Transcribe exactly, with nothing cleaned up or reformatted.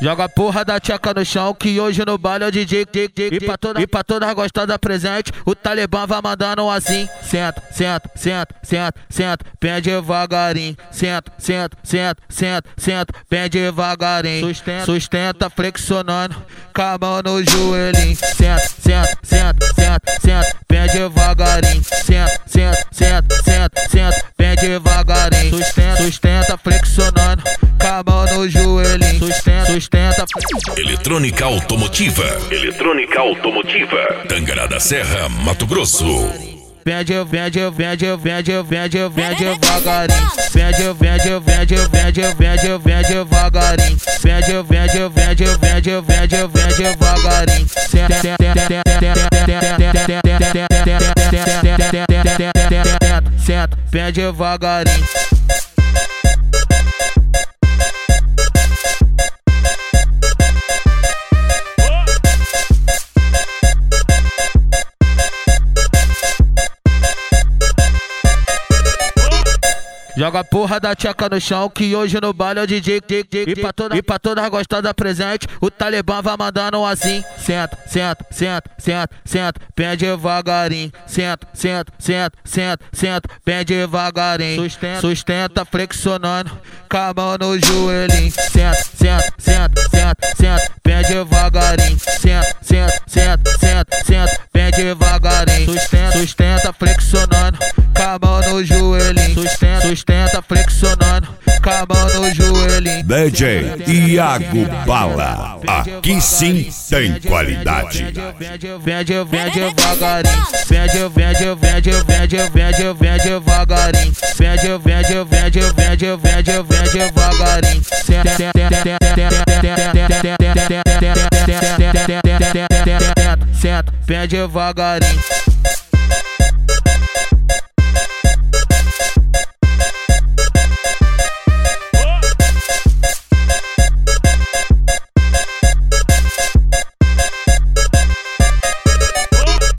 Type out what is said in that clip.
Joga a porra da tcheca no chão, que hoje no baile é o D J. E pra toda, e pra toda gostada presente, o Talibã vai mandando assim. Senta, senta, senta, senta, senta, bem devagarinho. Senta, senta, senta, senta, senta, bem devagarinho. Sustenta, sustenta flexionando, com a mão no joelhinho. Senta, senta, senta, senta, senta, bem devagarinho. Senta, senta, senta, senta, senta, bem devagarinho. Sustenta, sustenta flexionando, com a mão no joelhinho. Sustenta, sustenta. Eletrônica Automotiva. Eletrônica Automotiva. Tangará da Serra, Mato Grosso. Vende, vende, vende, vende, vende, vende devagarinho. Vende, vende, vende, vende, vende, vende devagarinho. Vende, vende, vende, vende, vende, vende devagarinho. Senta, vende devagarinho. Joga a porra da tcheca no chão, que hoje no baile é o D J. E pra toda, e pra toda gostada presente, o Talibã vai mandando assim. Senta, senta, senta, senta, senta, bem devagarinho. Senta, senta, senta, senta, senta, bem devagarinho. Sustenta, sustenta flexionando, com a mão no joelhinho. Senta, senta, senta, senta, senta, bem devagarinho. Senta, senta, senta, senta, senta, bem devagarinho. Sustenta, sustenta flexionando, com a mão no joelhinho. Sustenta, sustenta flexionando, com a mão no joelhinho. D J Iago Bala, aqui sim tem qualidade. Vende, vende, vende devagarinho. Vende, vende, vende, vende, vende, vende devagarinho. Vende, vende, vende, vende, vende, vende devagarinho. Senta, vende devagarinho.